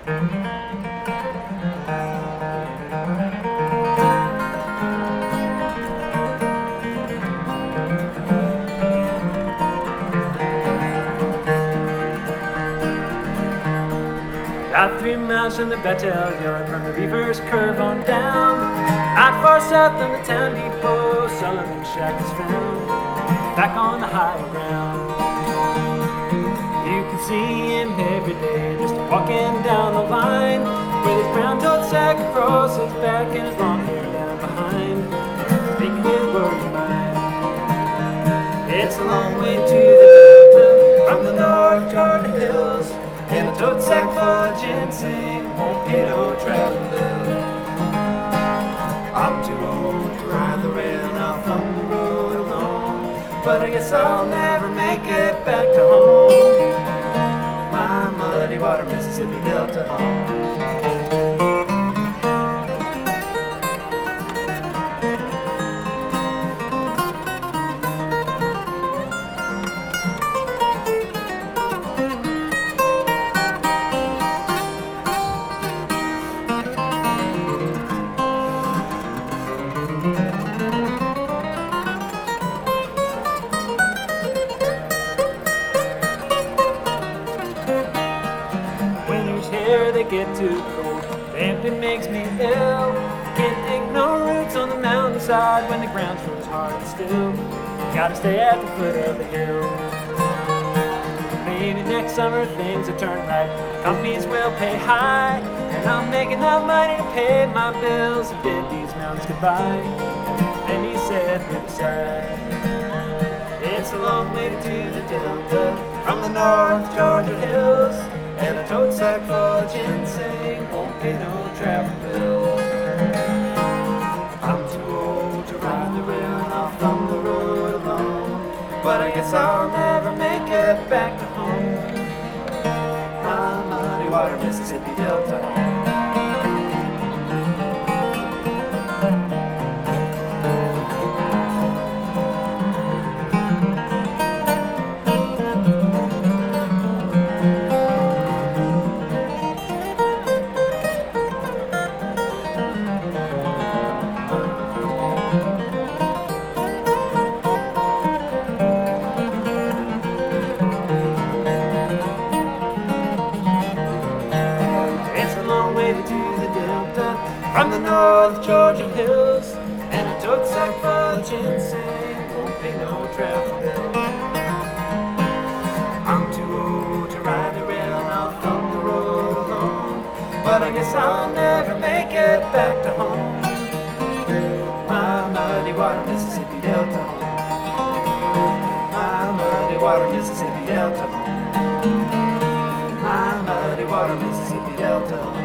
About 3 miles from the battalion, from the reverse curve on down. Not far south of the town depot, Sullivan's shack is found. Back on the higher ground, you can see him every day, just walking down the line, with his brown tote sack across his back and his long hair down behind, making his words mine. It's a long way to the Delta, from the North Georgia hills, and a tote sack full of ginseng won't pay no travel bill. I'm too old to ride the rail, now thumb the road alone, but I guess I'll never make it back to home. My muddy water Mississippi Delta home. Here they get too cold, damping makes me ill. Can't dig no roots on the mountainside when the ground feels hard and still. Gotta stay at the foot of the hill. Maybe next summer things will turn right, companies will pay high, and I'll make enough money to pay my bills and bid these mountains goodbye. Then he said with a sigh, it's a long way to the Delta, from the North Georgia hills, and a tote sack full of ginseng won't pay no travel bill. I'm too old to ride the rail, and I'll thumb the road alone, but I guess I'll never make it back to home. My muddy water Mississippi Delta home. To the Delta, from the North Georgia hills, and a tote sack full of ginseng won't pay no travel bill. I'm too old to ride the rail, and I'll thumb the road alone, but I guess I'll never make it back to home. My muddy water Mississippi Delta home. My muddy water Mississippi Delta home. My muddy water Mississippi Delta home.